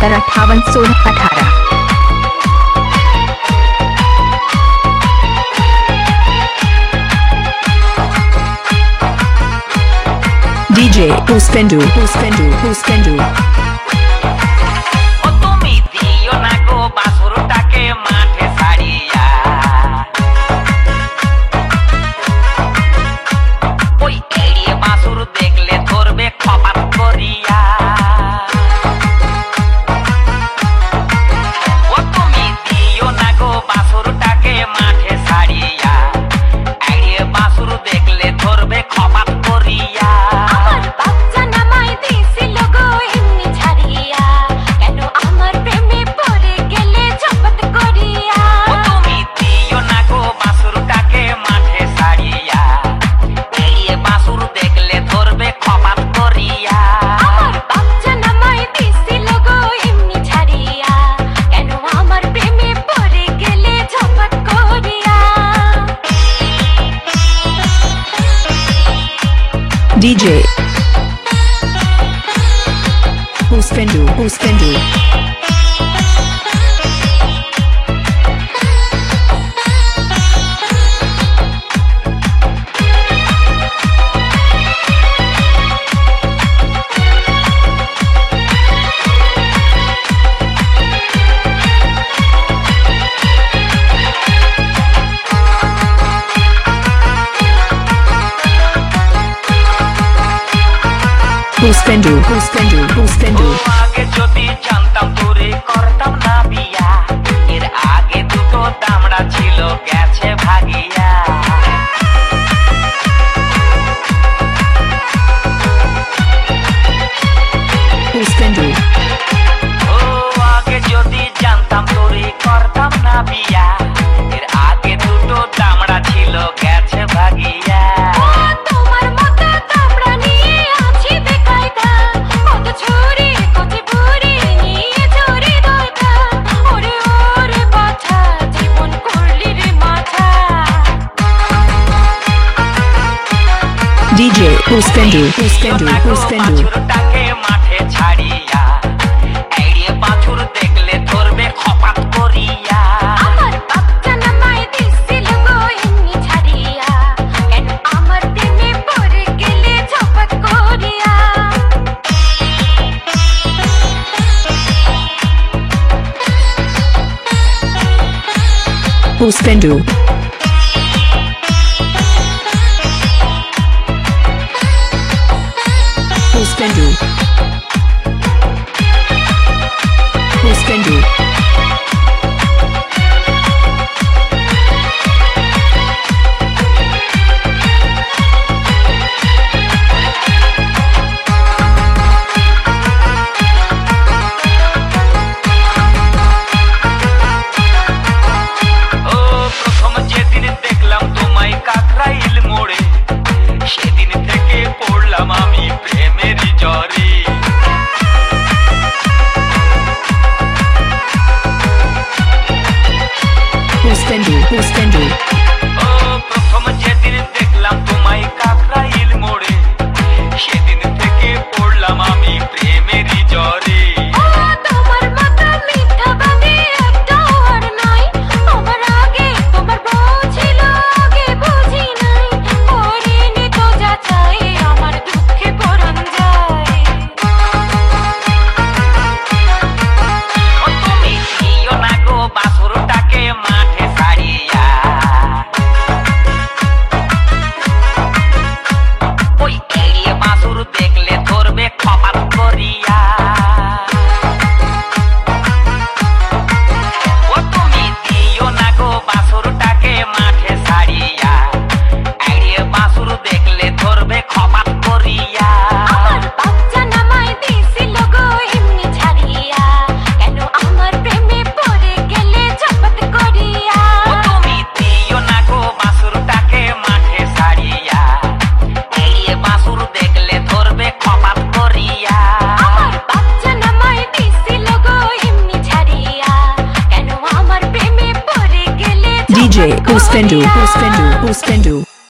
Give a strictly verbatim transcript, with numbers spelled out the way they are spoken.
सत्तर अट्ठावन सोलह अठारह। डीजे पुष्पेंदु पुष्पेंदु पुष्पेंदु डीजे पुष्पेंदु पुष्पेंदु पुष्पेंदु पुष्पेंदु पुष्पेंदु आगे যদি জানতাম তোরে করতাম না বিয়া এর আগে দুটো দামড়া ছিল গেছে ভাগিয়া पुष्पेंदु ও আগে যদি জানতাম তোরে করতাম না বিয়া এর আগে দুটো দামড়া ছিল গেছে ভাগিয়া डीजे पुष्पेंदु पुष्पेंदु पुष्पेंदु বাছুরটাকে মাঠে ছাড়িয়া এড়িয়ে বাছুর দেখলে ধরবে খপাত করিয়া আমার বাচ্চা নামায় দিছিল গো এমনি ছাড়িয়া কেন আমার প্রেমে পড়ে গেলে ঝপট করিয়া पुष्पेंदु पुष्पेंदु पुष्पेंदु ও প্রথম যেদিন দেখলাম তোমায় কাকরাইল মোড়ে সেদিন থেকে পড়লাম আমি প্রেমের জ্বরে पुष्पेंदु पुष्पेंदु ও প্রথম যেদিন দেখলাম তোমায় কাকরাইল মোড়ে সেদিন থেকে পড়লাম আমি প্রেমের জ্বরে ও তোমার মতো মিথ্যা বাদে একটাও আর নাই আমার আগে তোমার বউ ছিল আগে বুঝি নাই করিনি তো যা চাই আমার দুঃখে পরাণ যায় ও তুমি দিও না গো বাছুরটাকে মাঠে ছাড়িয়া ওই এড়িয়ে বাছুর দেখলে ধরবে খপাত করিয়া ও তুমি দিও না গো বাছুরটাকে মাঠে ছাড়িয়া এড়িয়ে বাছুর দেখলে ধরবে খপাত করিয়া আমার বাচ্চা নামায় দিছিল গো এমনি ছাড়িয়া কেন আমার প্রেমে পড়ে গেলে ঝপট করিয়া ও তুমি দিও না গো বাছুরটাকে মাঠে ছাড়িয়া এড়িয়ে বাছুর দেখলে ধরবে খপাত করিয়া আমার বাচ্চা নামায় দিছিল গো এমনি ছাড়িয়া কেন আমার প্রেমে পড়ে গেলে डीजे ঝপট पुष्पेंदु করিয়া। पुष्पेंदु पुष्पेंदु